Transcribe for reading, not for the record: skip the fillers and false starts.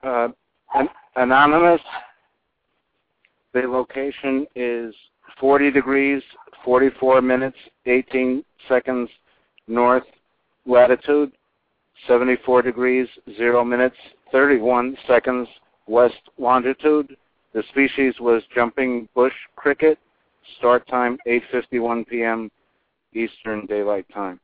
Anonymous, the location is 40 degrees, 44 minutes, 18 seconds north latitude, 74 degrees, 0 minutes, 31 seconds west longitude. The species was jumping bush cricket. Start time 8:51 p.m. Eastern Daylight Time.